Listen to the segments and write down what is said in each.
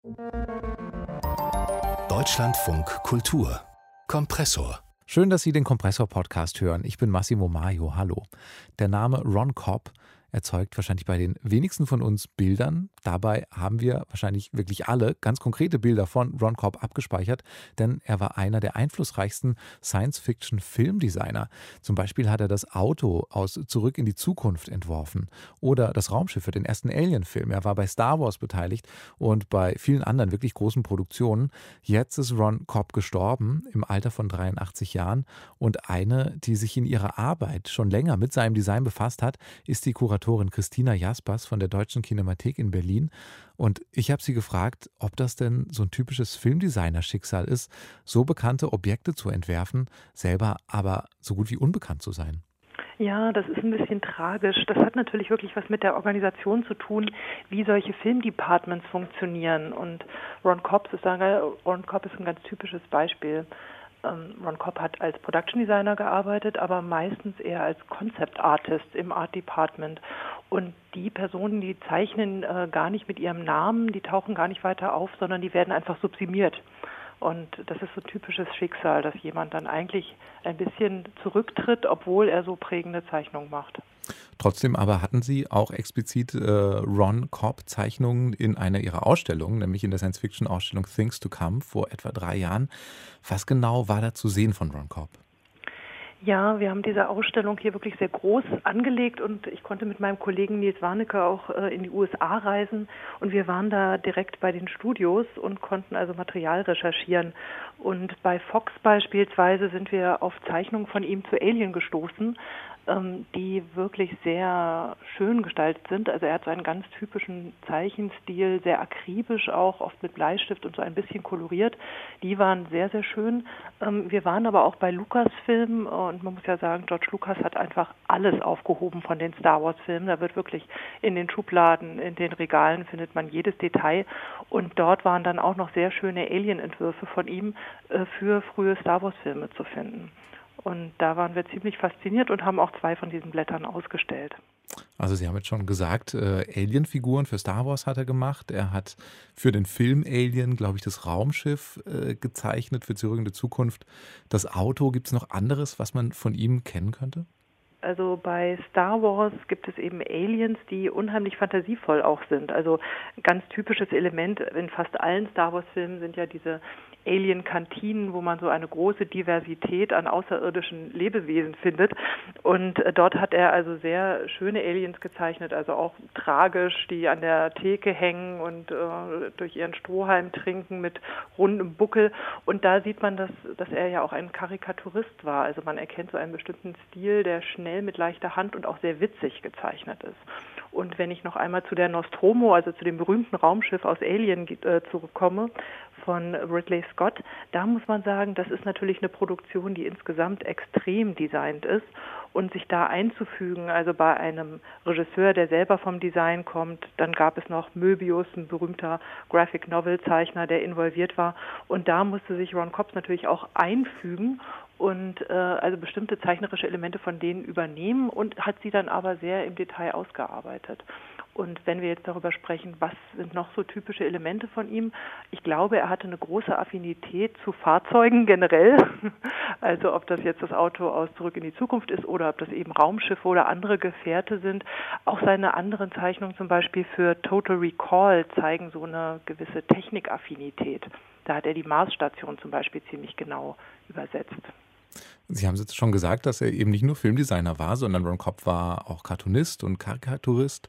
Deutschlandfunk Kultur Kompressor. Schön, dass Sie den Kompressor-Podcast hören. Ich bin Massimo Maio. Hallo. Der Name Ron Cobb erzeugt wahrscheinlich bei den wenigsten von uns Bildern. Dabei haben wir wahrscheinlich wirklich alle ganz konkrete Bilder von Ron Cobb abgespeichert, denn er war einer der einflussreichsten Science-Fiction-Filmdesigner. Zum Beispiel hat er das Auto aus Zurück in die Zukunft entworfen oder das Raumschiff für den ersten Alien-Film. Er war bei Star Wars beteiligt und bei vielen anderen wirklich großen Produktionen. Jetzt ist Ron Cobb gestorben im Alter von 83 Jahren und eine, die sich in ihrer Arbeit schon länger mit seinem Design befasst hat, ist die Kuratorin Christina Jaspers von der Deutschen Kinemathek in Berlin. Und ich habe sie gefragt, ob das denn so ein typisches Filmdesigner-Schicksal ist, so bekannte Objekte zu entwerfen, selber aber so gut wie unbekannt zu sein. Ja, das ist ein bisschen tragisch. Das hat natürlich wirklich was mit der Organisation zu tun, wie solche Filmdepartments funktionieren. Und Ron Cobb ist ein ganz typisches Beispiel. Ron Cobb hat als Production Designer gearbeitet, aber meistens eher als Concept Artist im Art Department. Und die Personen, die zeichnen gar nicht mit ihrem Namen, die tauchen gar nicht weiter auf, sondern die werden einfach subsumiert. Und das ist so ein typisches Schicksal, dass jemand dann eigentlich ein bisschen zurücktritt, obwohl er so prägende Zeichnungen macht. Trotzdem aber hatten Sie auch explizit Ron Cobb-Zeichnungen in einer Ihrer Ausstellungen, nämlich in der Science-Fiction-Ausstellung Things to Come vor etwa 3 Jahren. Was genau war da zu sehen von Ron Cobb? Ja, wir haben diese Ausstellung hier wirklich sehr groß angelegt und ich konnte mit meinem Kollegen Nils Warnecke auch in die USA reisen und wir waren da direkt bei den Studios und konnten also Material recherchieren. Und bei Fox beispielsweise sind wir auf Zeichnungen von ihm zu Alien gestoßen, die wirklich sehr schön gestaltet sind. Also er hat so einen ganz typischen Zeichenstil, sehr akribisch auch, oft mit Bleistift und so ein bisschen koloriert. Die waren sehr, sehr schön. Wir waren aber auch bei Lucasfilm und man muss ja sagen, George Lucas hat einfach alles aufgehoben von den Star Wars Filmen. Da wird wirklich in den Schubladen, in den Regalen findet man jedes Detail und dort waren dann auch noch sehr schöne Alien-Entwürfe von ihm für frühe Star Wars Filme zu finden. Und da waren wir ziemlich fasziniert und haben auch 2 von diesen Blättern ausgestellt. Also Sie haben jetzt schon gesagt, Alien-Figuren für Star Wars hat er gemacht. Er hat für den Film Alien, glaube ich, das Raumschiff gezeichnet, für Zurück in die Zukunft. Das Auto, gibt es noch anderes, was man von ihm kennen könnte? Also bei Star Wars gibt es eben Aliens, die unheimlich fantasievoll auch sind. Also ein ganz typisches Element in fast allen Star Wars-Filmen sind ja diese Alien-Kantinen, wo man so eine große Diversität an außerirdischen Lebewesen findet. Und dort hat er also sehr schöne Aliens gezeichnet, also auch tragisch, die an der Theke hängen und durch ihren Strohhalm trinken mit rundem Buckel. Und da sieht man, dass er ja auch ein Karikaturist war. Also man erkennt so einen bestimmten Stil, der schnell mit leichter Hand und auch sehr witzig gezeichnet ist. Und wenn ich noch einmal zu der Nostromo, also zu dem berühmten Raumschiff aus Alien zurückkomme, von Ridley Scott, da muss man sagen, das ist natürlich eine Produktion, die insgesamt extrem designt ist und sich da einzufügen, also bei einem Regisseur, der selber vom Design kommt, dann gab es noch Möbius, ein berühmter Graphic-Novel-Zeichner, der involviert war und da musste sich Ron Cobb natürlich auch einfügen und also bestimmte zeichnerische Elemente von denen übernehmen und hat sie dann aber sehr im Detail ausgearbeitet. Und wenn wir jetzt darüber sprechen, was sind noch so typische Elemente von ihm? Ich glaube, er hatte eine große Affinität zu Fahrzeugen generell. Also ob das jetzt das Auto aus Zurück in die Zukunft ist oder ob das eben Raumschiffe oder andere Gefährte sind. Auch seine anderen Zeichnungen zum Beispiel für Total Recall zeigen so eine gewisse Technikaffinität. Da hat er die Marsstation zum Beispiel ziemlich genau übersetzt. Sie haben es jetzt schon gesagt, dass er eben nicht nur Filmdesigner war, sondern Ron Cobb war auch Cartoonist und Karikaturist.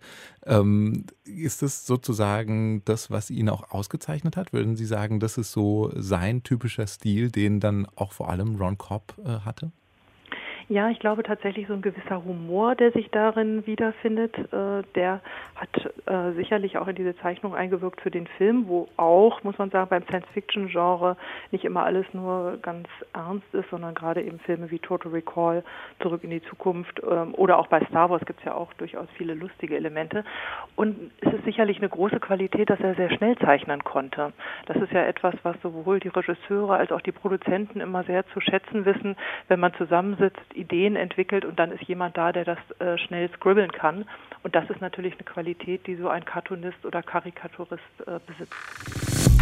Ist es sozusagen das, was ihn auch ausgezeichnet hat? Würden Sie sagen, das ist so sein typischer Stil, den dann auch vor allem Ron Cobb hatte? Ja, ich glaube tatsächlich so ein gewisser Humor, der sich darin wiederfindet, der hat sicherlich auch in diese Zeichnung eingewirkt für den Film, wo auch, muss man sagen, beim Science-Fiction-Genre nicht immer alles nur ganz ernst ist, sondern gerade eben Filme wie Total Recall, Zurück in die Zukunft oder auch bei Star Wars gibt es ja auch durchaus viele lustige Elemente. Und es ist sicherlich eine große Qualität, dass er sehr schnell zeichnen konnte. Das ist ja etwas, was sowohl die Regisseure als auch die Produzenten immer sehr zu schätzen wissen, wenn man zusammensitzt, Ideen entwickelt und dann ist jemand da, der das schnell scribbeln kann. Und das ist natürlich eine Qualität, die so ein Cartoonist oder Karikaturist besitzt.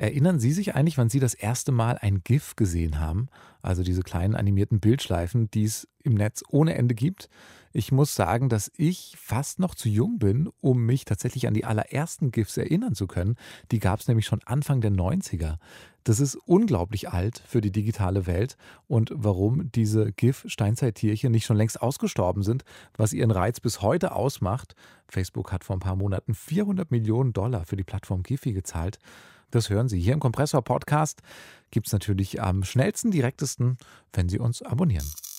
Erinnern Sie sich eigentlich, wann Sie das erste Mal ein GIF gesehen haben? Also diese kleinen animierten Bildschleifen, die es im Netz ohne Ende gibt. Ich muss sagen, dass ich fast noch zu jung bin, um mich tatsächlich an die allerersten GIFs erinnern zu können. Die gab es nämlich schon Anfang der 90er. Das ist unglaublich alt für die digitale Welt. Und warum diese GIF-Steinzeittierchen nicht schon längst ausgestorben sind, was ihren Reiz bis heute ausmacht. Facebook hat vor ein paar Monaten 400 Millionen Dollar für die Plattform Giphy gezahlt. Das hören Sie hier im Kompressor-Podcast. Gibt es natürlich am schnellsten, direktesten, wenn Sie uns abonnieren.